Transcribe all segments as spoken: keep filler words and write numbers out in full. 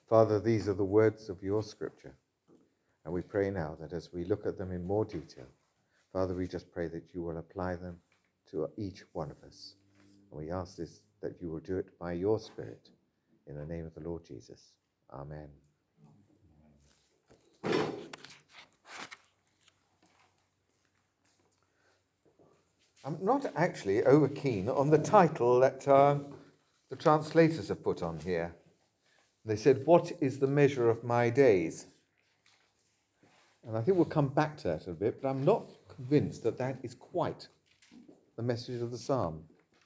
Father, these are the words of your scripture. And we pray now that as we look at them in more detail, Father, we just pray that you will apply them to each one of us. And we ask this, that you will do it by your Spirit. In the name of the Lord Jesus. Amen. I'm not actually over keen on the title that uh, the translators have put on here. They said, "What is the measure of my days?" And I think we'll come back to that in a bit, but I'm not convinced that that is quite the message of the psalm.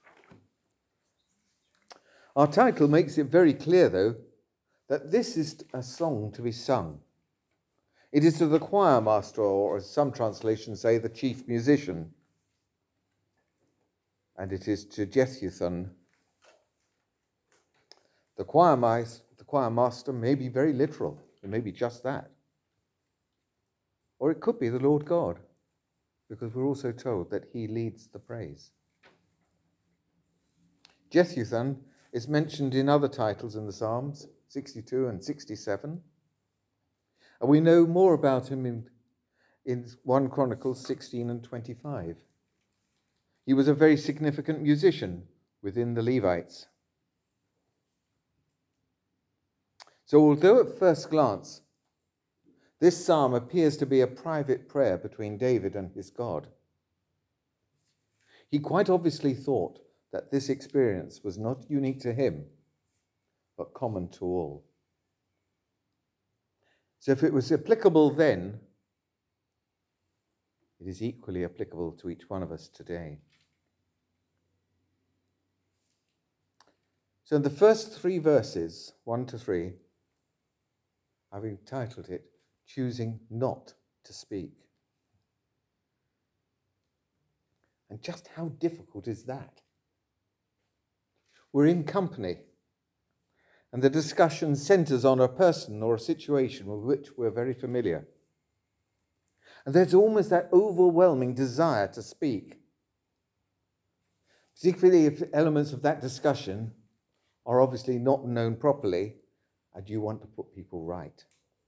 Our title makes it very clear, though, that this is a song to be sung. It is to the choir master, or as some translations say, the chief musician. And it is to Jeduthun. The choir, mice, the choir master may be very literal. It may be just that. Or it could be the Lord God, because we're also told that he leads the praise. Jeduthun is mentioned in other titles in the Psalms, sixty-two and sixty-seven. And we know more about him in, in First Chronicles sixteen and twenty-five. He was a very significant musician within the Levites. So although at first glance, this psalm appears to be a private prayer between David and his God, he quite obviously thought that this experience was not unique to him, but common to all. So if it was applicable then, it is equally applicable to each one of us today. So in the first three verses, one to three, I've entitled it, Choosing Not to Speak. And just how difficult is that? We're in company, and the discussion centres on a person or a situation with which we're very familiar. And there's almost that overwhelming desire to speak, particularly if elements of that discussion are obviously not known properly and you want to put people right.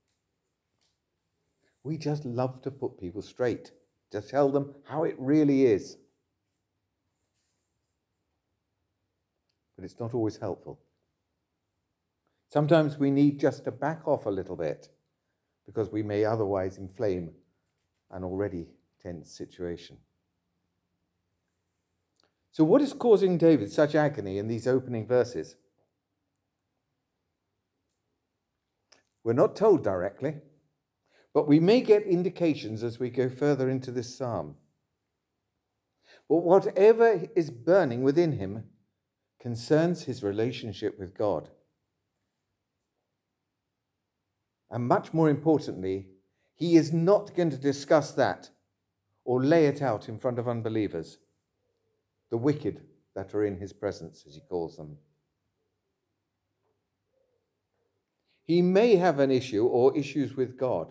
We just love to put people straight, to tell them how it really is. But it's not always helpful. Sometimes we need just to back off a little bit because we may otherwise inflame an already tense situation. So what is causing David such agony in these opening verses? We're not told directly, but we may get indications as we go further into this psalm. But whatever is burning within him concerns his relationship with God. And much more importantly, he is not going to discuss that or lay it out in front of unbelievers, the wicked that are in his presence, as he calls them. He may have an issue or issues with God,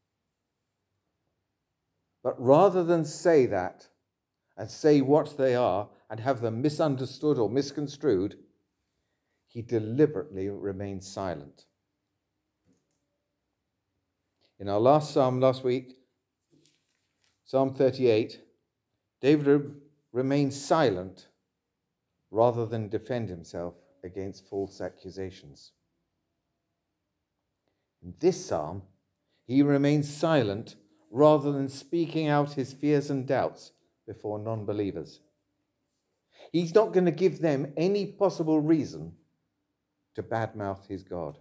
but rather than say that and say what they are and have them misunderstood or misconstrued, he deliberately remains silent. In our last psalm last week, Psalm thirty-eight, David remains silent rather than defend himself against false accusations. In this psalm, he remains silent rather than speaking out his fears and doubts before non-believers. He's not going to give them any possible reason to badmouth his God.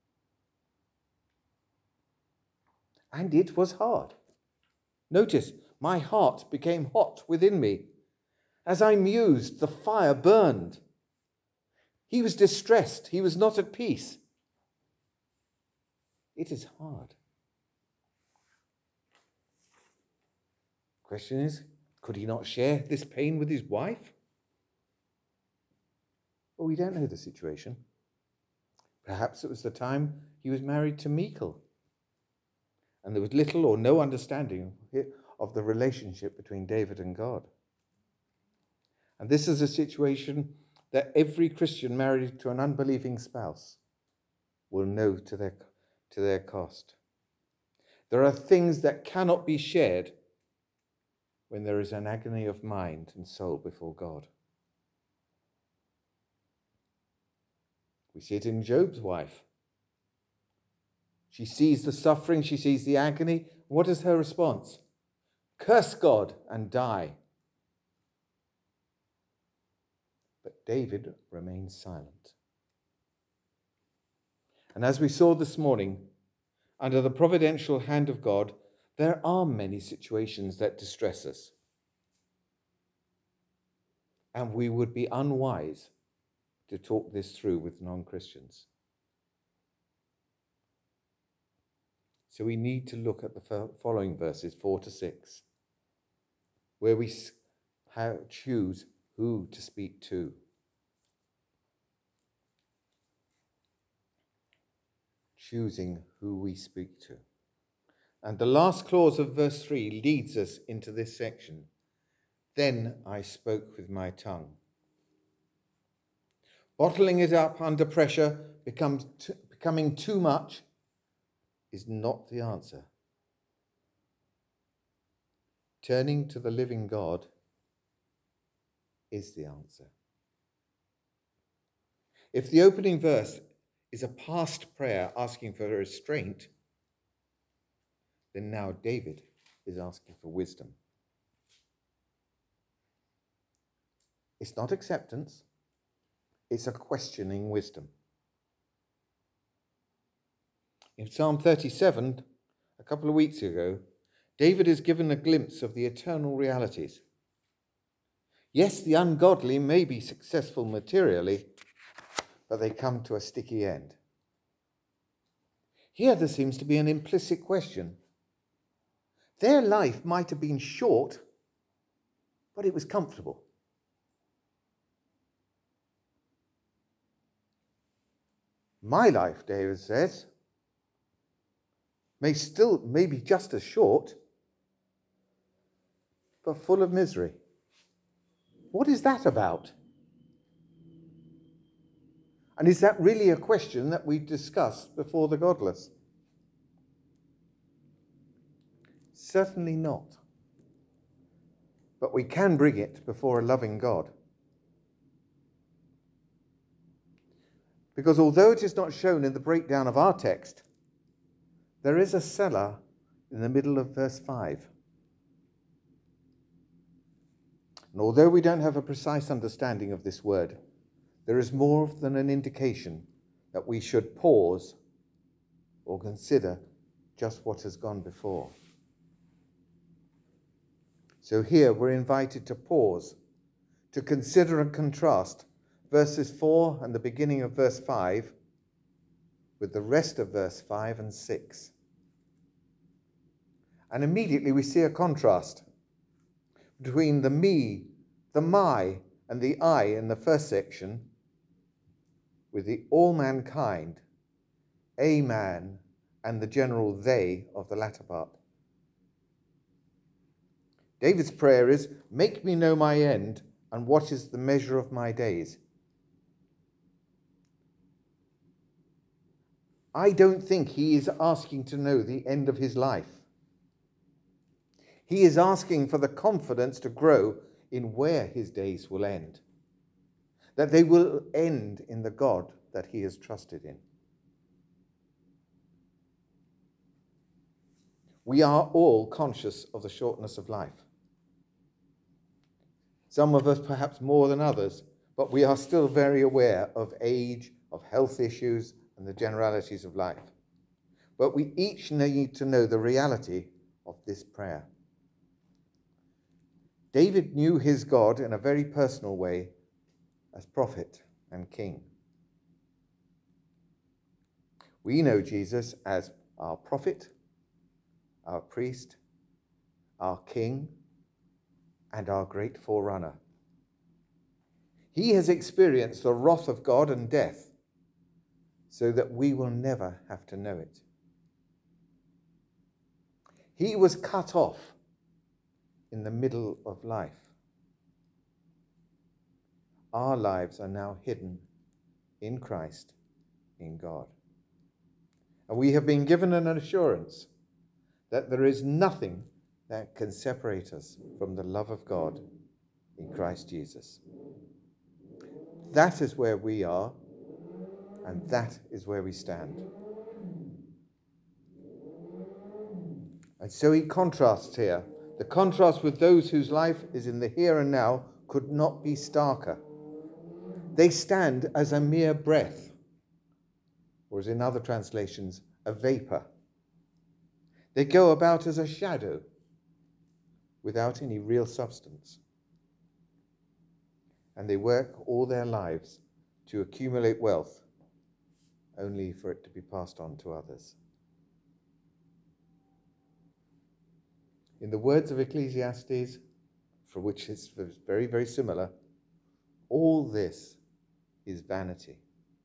And it was hard. Notice, my heart became hot within me. As I mused, the fire burned. He was distressed. He was not at peace. It is hard. Question is, could he not share this pain with his wife? Well, we don't know the situation. Perhaps it was the time he was married to Michal, and there was little or no understanding of the relationship between David and God. And this is a situation that every Christian married to an unbelieving spouse will know to their, to their cost. There are things that cannot be shared when there is an agony of mind and soul before God. We see it in Job's wife. She sees the suffering, she sees the agony. What is her response? Curse God and die. But David remains silent. And as we saw this morning, under the providential hand of God, there are many situations that distress us. And we would be unwise to talk this through with non-Christians. So we need to look at the following verses, four to six, where we choose who to speak to. Choosing who we speak to. And the last clause of verse three leads us into this section. Then I spoke with my tongue. Bottling it up under pressure, becomes t- becoming too much, is not the answer. Turning to the living God is the answer. If the opening verse is a past prayer asking for restraint, then now David is asking for wisdom. It's not acceptance, it's a questioning wisdom. In Psalm thirty-seven, a couple of weeks ago, David is given a glimpse of the eternal realities. Yes, the ungodly may be successful materially, but they come to a sticky end. Here there seems to be an implicit question. Their life might have been short, but it was comfortable. My life, David says, may still, may be just as short, but full of misery. What is that about? And is that really a question that we discuss before the godless? Certainly not. But we can bring it before a loving God. Because although it is not shown in the breakdown of our text, there is a cellar in the middle of verse five. And although we don't have a precise understanding of this word, there is more than an indication that we should pause or consider just what has gone before. So here we're invited to pause, to consider and contrast verses four and the beginning of verse five with the rest of verse five and six. And immediately we see a contrast between the me, the my, and the I in the first section with the all mankind, a man, and the general they of the latter part. David's prayer is, make me know my end and what is the measure of my days. I don't think he is asking to know the end of his life. He is asking for the confidence to grow in where his days will end, that they will end in the God that he has trusted in. We are all conscious of the shortness of life. Some of us perhaps more than others, but we are still very aware of age, of health issues, and the generalities of life. But we each need to know the reality of this prayer. David knew his God in a very personal way as prophet and king. We know Jesus as our prophet, our priest, our king, and our great forerunner. He has experienced the wrath of God and death so that we will never have to know it. He was cut off in the middle of life. Our lives are now hidden in Christ, in God. And we have been given an assurance that there is nothing that can separate us from the love of God in Christ Jesus. That is where we are, and that is where we stand. And so he contrasts here. The contrast with those whose life is in the here and now could not be starker. They stand as a mere breath, or as in other translations, a vapor. They go about as a shadow, without any real substance. And they work all their lives to accumulate wealth, only for it to be passed on to others. In the words of Ecclesiastes, for which it's very, very similar, all this is vanity.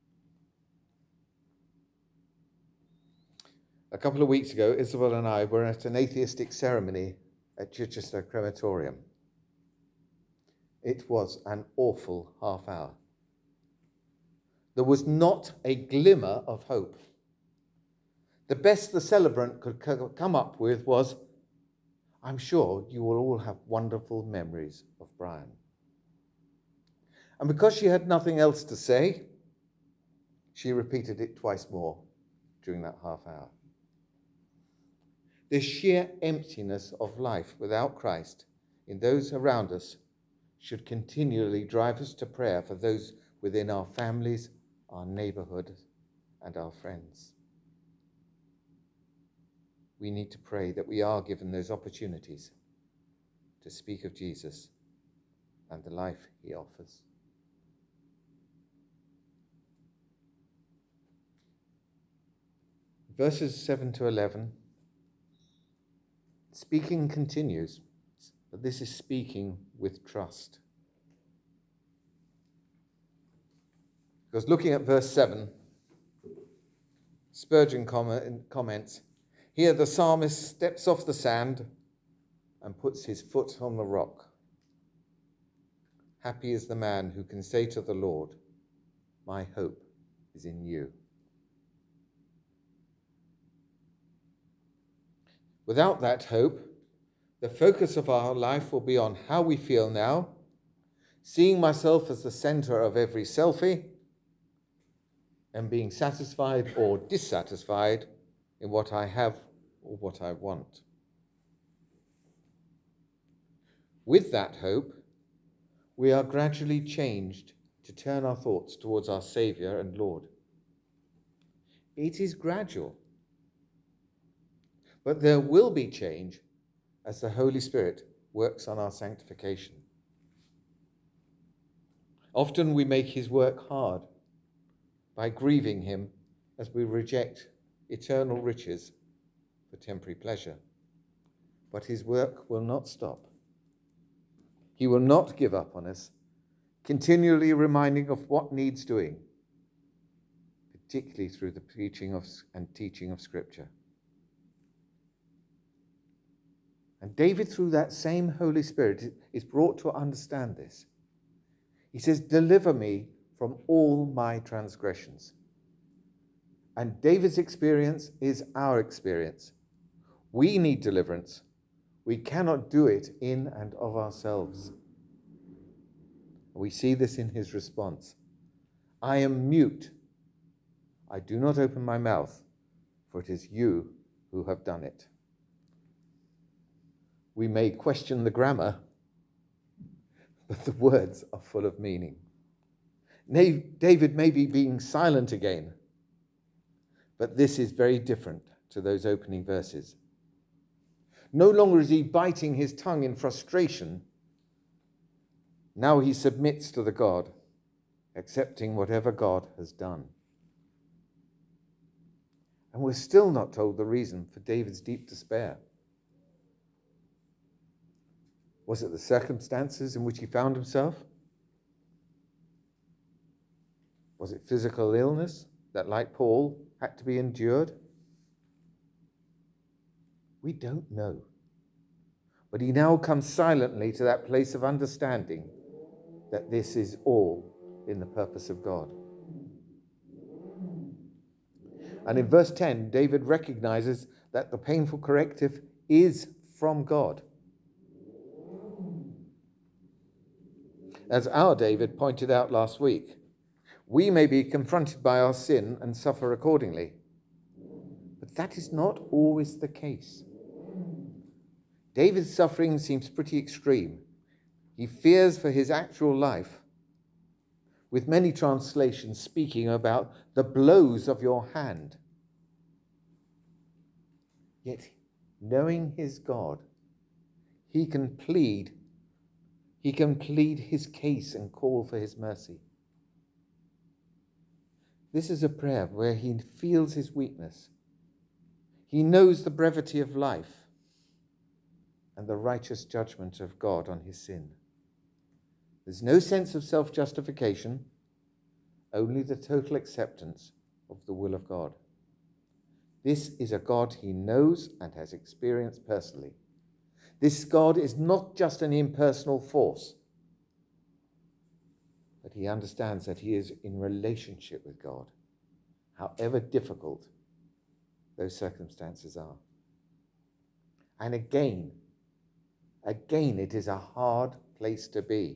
A couple of weeks ago, Isabel and I were at an atheistic ceremony at Chichester Crematorium. It was an awful half hour. There was not a glimmer of hope. The best the celebrant could come up with was, "I'm sure you will all have wonderful memories of Brian." And because she had nothing else to say, she repeated it twice more during that half hour. The sheer emptiness of life without Christ in those around us should continually drive us to prayer for those within our families, our neighborhood, and our friends. We need to pray that we are given those opportunities to speak of Jesus and the life he offers. Verses seven to eleven, speaking continues, but this is speaking with trust. Because looking at verse seven, Spurgeon comments, "Here the psalmist steps off the sand and puts his foot on the rock. Happy is the man who can say to the Lord, 'My hope is in you.'" Without that hope, the focus of our life will be on how we feel now, seeing myself as the center of every selfie, and being satisfied or dissatisfied in what I have or what I want. With that hope, we are gradually changed to turn our thoughts towards our Saviour and Lord. It is gradual. But there will be change as the Holy Spirit works on our sanctification. Often we make his work hard by grieving him as we reject eternal riches for temporary pleasure. But his work will not stop. He will not give up on us, continually reminding of what needs doing, particularly through the preaching of and teaching of Scripture. And David, through that same Holy Spirit, is brought to understand this. He says, "Deliver me from all my transgressions." And David's experience is our experience. We need deliverance. We cannot do it in and of ourselves. We see this in his response. "I am mute. I do not open my mouth, for it is you who have done it." We may question the grammar, but the words are full of meaning. David may be being silent again, but this is very different to those opening verses. No longer is he biting his tongue in frustration. Now he submits to the God, accepting whatever God has done. And we're still not told the reason for David's deep despair. Was it the circumstances in which he found himself? Was it physical illness that, like Paul, had to be endured? We don't know. But he now comes silently to that place of understanding that this is all in the purpose of God. And in verse ten, David recognizes that the painful corrective is from God. As our David pointed out last week, we may be confronted by our sin and suffer accordingly. But that is not always the case. David's suffering seems pretty extreme. He fears for his actual life, with many translations speaking about the blows of your hand. Yet, knowing his God, he can plead, he can plead his case and call for his mercy. This is a prayer where he feels his weakness. He knows the brevity of life and the righteous judgment of God on his sin. There's no sense of self-justification, only the total acceptance of the will of God. This is a God he knows and has experienced personally. This God is not just an impersonal force, but he understands that he is in relationship with God, however difficult those circumstances are. And again, again, it is a hard place to be.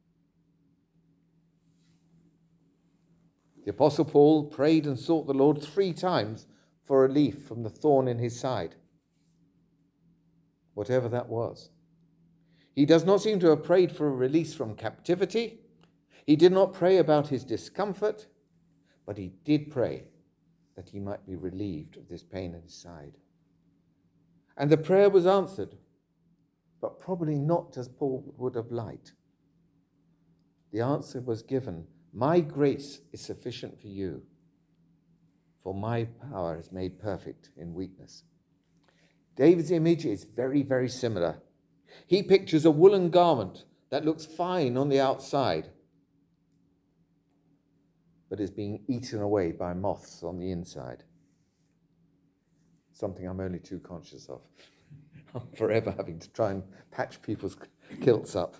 The Apostle Paul prayed and sought the Lord three times for relief from the thorn in his side, whatever that was. He does not seem to have prayed for a release from captivity. He did not pray about his discomfort, but he did pray that he might be relieved of this pain in his side. And the prayer was answered, but probably not as Paul would have liked. The answer was given, "My grace is sufficient for you, for my power is made perfect in weakness." David's image is very, very similar. He pictures a woolen garment that looks fine on the outside, but is being eaten away by moths on the inside. Something I'm only too conscious of. I'm forever having to try and patch people's kilts up.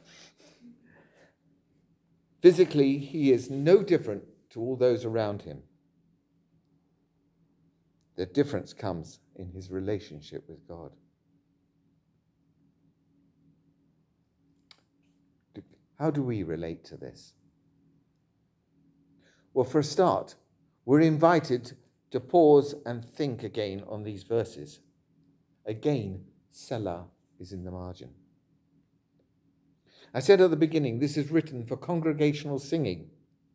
Physically, he is no different to all those around him. The difference comes in his relationship with God. How do we relate to this? Well, for a start, we're invited to pause and think again on these verses. Again, Selah is in the margin. I said at the beginning, this is written for congregational singing.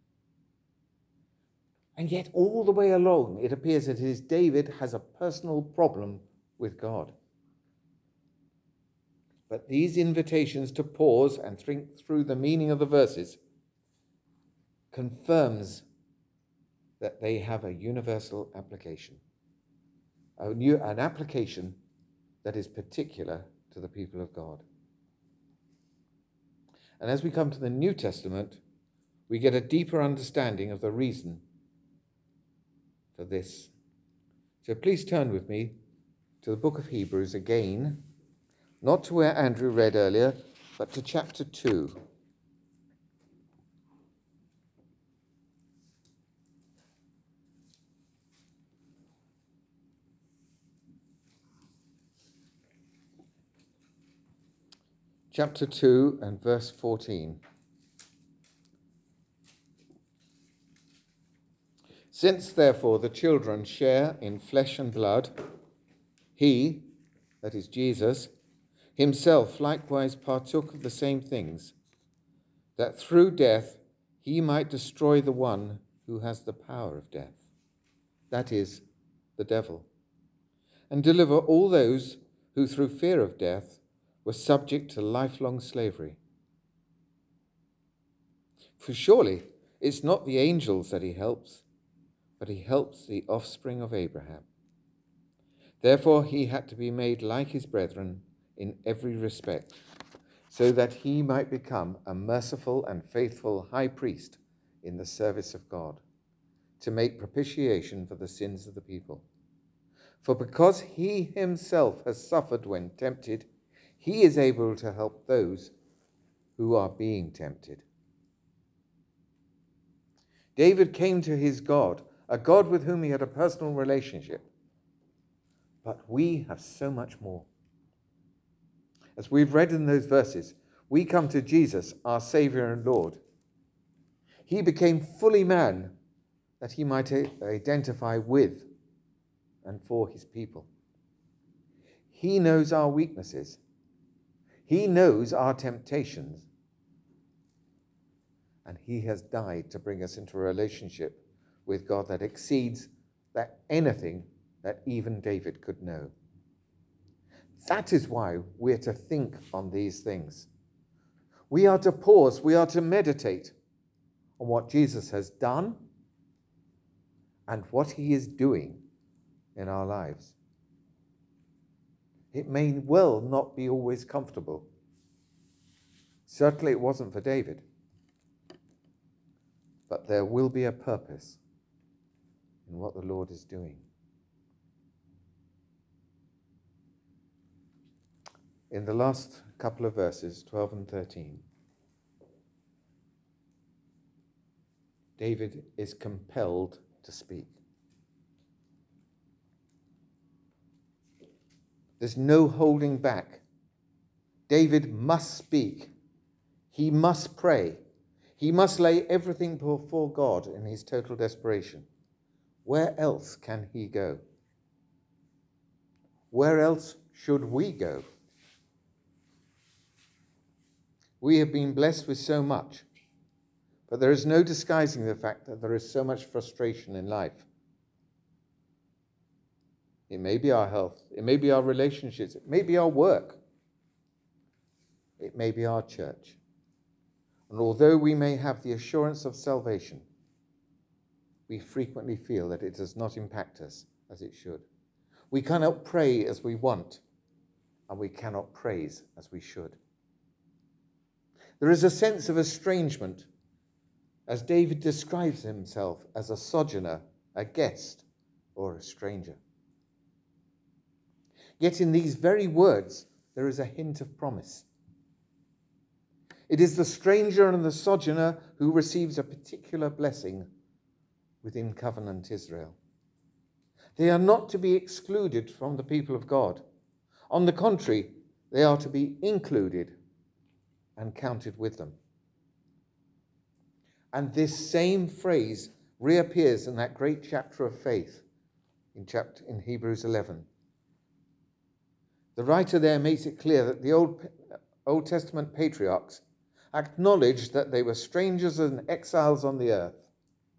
And yet all the way along, it appears that his David has a personal problem with God. But these invitations to pause and think through the meaning of the verses confirms that they have a universal application, a new, an application that is particular to the people of God. And as we come to the New Testament, we get a deeper understanding of the reason for this. So please turn with me to the book of Hebrews again, not to where Andrew read earlier, but to chapter two. Chapter two and verse fourteen. Since therefore the children share in flesh and blood, he, that is Jesus, himself likewise partook of the same things, that through death he might destroy the one who has the power of death, that is, the devil, and deliver all those who through fear of death were subject to lifelong slavery. For surely it's not the angels that he helps, but he helps the offspring of Abraham. Therefore he had to be made like his brethren in every respect, so that he might become a merciful and faithful high priest in the service of God, to make propitiation for the sins of the people. For because he himself has suffered when tempted, he is able to help those who are being tempted. David came to his God a God with whom he had a personal relationship. But we have so much more. As we've read in those verses, we come to Jesus, our Saviour and Lord. He became fully man that he might identify with and for his people. He knows our weaknesses. He knows our temptations. And he has died to bring us into a relationship with God that exceeds that anything that even David could know. That is why we're to think on these things. We are to pause, we are to meditate on what Jesus has done and what he is doing in our lives. It may well not be always comfortable. Certainly it wasn't for David. But there will be a purpose in what the Lord is doing. In the last couple of verses, twelve and thirteen, David is compelled to speak. There's no holding back. David must speak. He must pray. He must lay everything before God in his total desperation. Where else can he go? Where else should we go? We have been blessed with so much, but there is no disguising the fact that there is so much frustration in life. It may be our health, it may be our relationships, it may be our work, it may be our church. And although we may have the assurance of salvation, we frequently feel that it does not impact us as it should. We cannot pray as we want, and we cannot praise as we should. There is a sense of estrangement, as David describes himself as a sojourner, a guest, or a stranger. Yet in these very words, there is a hint of promise. It is the stranger and the sojourner who receives a particular blessing within covenant Israel. They are not to be excluded from the people of God. On the contrary, they are to be included and counted with them. And this same phrase reappears in that great chapter of faith in chapter in Hebrews eleven. The writer there makes it clear that the Old, Old Testament patriarchs acknowledged that they were strangers and exiles on the earth.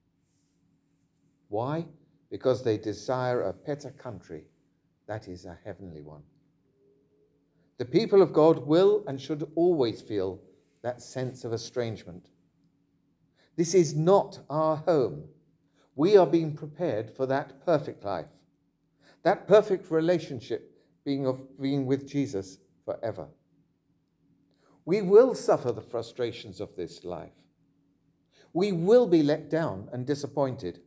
Why? Because they desire a better country, that is, a heavenly one. The people of God will and should always feel that sense of estrangement. This is not our home. We are being prepared for that perfect life, that perfect relationship being of being with Jesus forever. We will suffer the frustrations of this life. We will be let down and disappointed.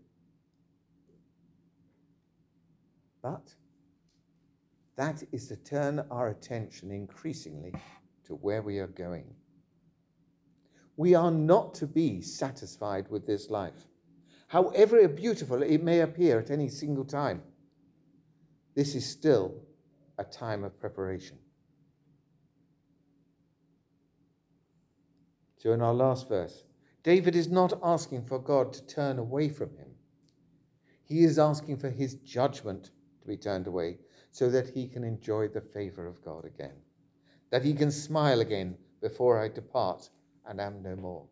But that is to turn our attention increasingly to where we are going. We are not to be satisfied with this life, however beautiful it may appear at any single time. This is still a time of preparation. So in our last verse, David is not asking for God to turn away from him. He is asking for his judgment to be turned away so that he can enjoy the favor of God again, that he can smile again before I depart and am no more.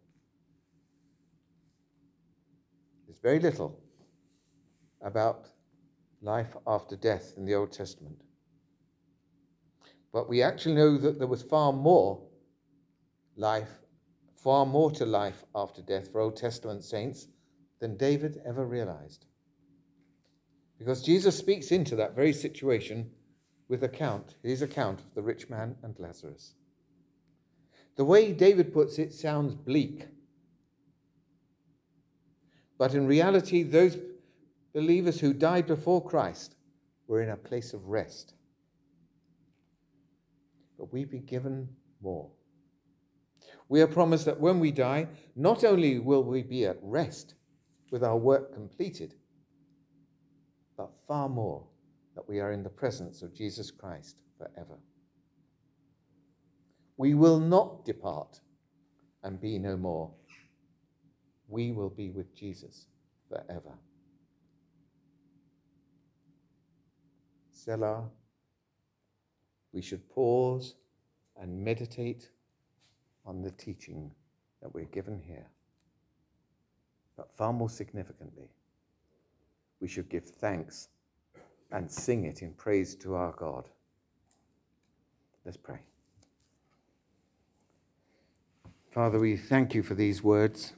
There's very little about life after death in the Old Testament. But we actually know that there was far more life, far more to life after death for Old Testament saints than David ever realized. Because Jesus speaks into that very situation with account, his account of the rich man and Lazarus. The way David puts it sounds bleak. But in reality, those believers who died before Christ were in a place of rest. But we've been given more. We are promised that when we die, not only will we be at rest with our work completed, but far more that we are in the presence of Jesus Christ forever. We will not depart and be no more. We will be with Jesus forever. Selah. We should pause and meditate on the teaching that we're given here. But far more significantly, we should give thanks and sing it in praise to our God. Let's pray. Father, we thank you for these words.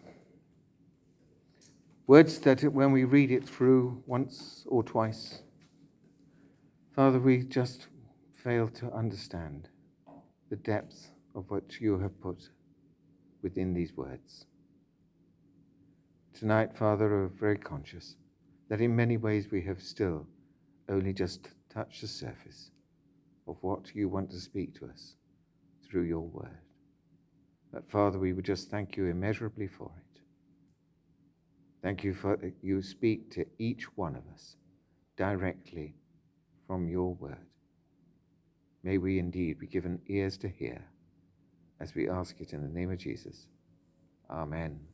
Words that when we read it through once or twice, Father, we just fail to understand the depth of what you have put within these words. Tonight, Father, we're very conscious that in many ways we have still only just touched the surface of what you want to speak to us through your word. But Father, we would just thank you immeasurably for it. Thank you for that you speak to each one of us directly from your word. May we indeed be given ears to hear as we ask it in the name of Jesus. Amen.